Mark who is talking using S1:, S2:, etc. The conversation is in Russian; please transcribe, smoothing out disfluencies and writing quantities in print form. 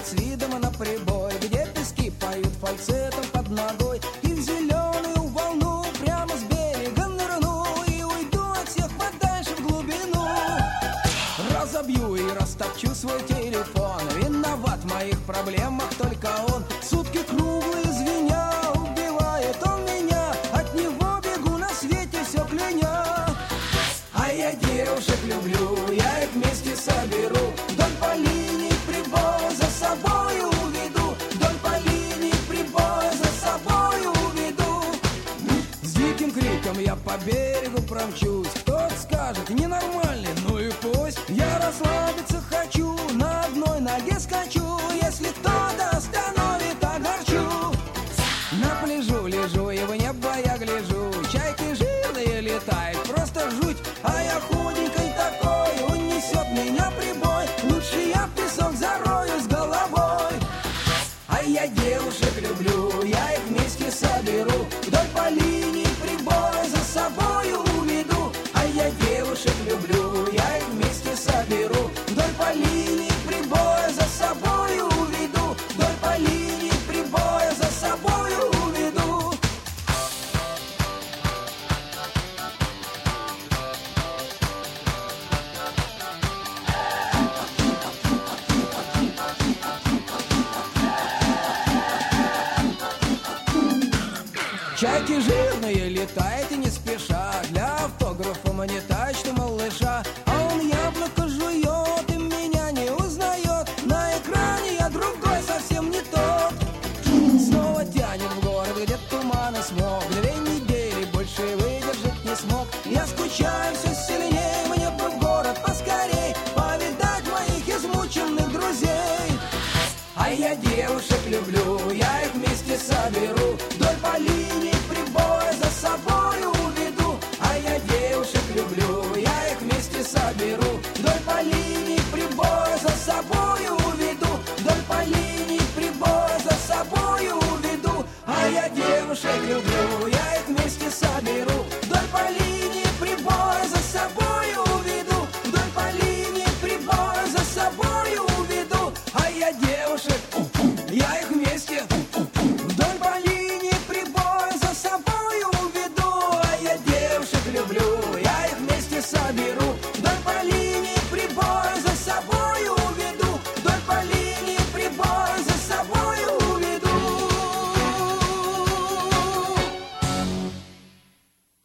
S1: ходит с видом на прибой, где пески поют фальцетом под ногой. И в зеленую волну прямо с берега нырну и уйду от всех подальше в глубину. Разобью и растопчу свой телефон. Виноват в моих проблемах только он. Сутки круглые звеня, убивает он меня. От него бегу на свете все кляня. А я девушек люблю, я их вместе соберу. Вдоль по линии прибоя за собою уведу. Вдоль по линии прибоя за собою уведу. С диким криком я по берегу промчусь. Кто-то скажет, ненормальный, ну и пусть. Я расслабиться хочу, на одной ноге скачу. Если кто-то остановит, огорчу. На пляжу лежу и в небо я гляжу. Чайки жирные летают, просто жуть. А я худенький такой, унесет меня прибой. Лучше я в песок зарою с головой. А я девушек люблю, я их вместе соберу. Вдоль по линии прибоя за собою уведу. А я девушек люблю, я их вместе соберу. Вдоль по линии прибоя за собою уведу. Вдоль по линии прибоя за собою уведу. Чайки жирные летают и не спеша. Для автографа мне тащит малыша. А он яблоко жует и меня не узнает. На экране я другой, совсем не тот. Снова тянет в город, где туман и смог. 2 недели больше выдержать не смог. Я скучаю все сильнее, мне бы в город поскорей повидать моих измученных друзей. А я девушек люблю, я их вместе соберу. Вдоль по линии прибоя за собою уведу. А я девушек люблю, я их вместе соберу. Вдоль по линии прибоя за собою уведу. Вдоль по линии прибоя за собою уведу. А я девушек люблю, я их вместе соберу. Вдоль по линии прибоя за собою уведу. Вдоль по линии прибоя за собою уведу. А я девушек, я их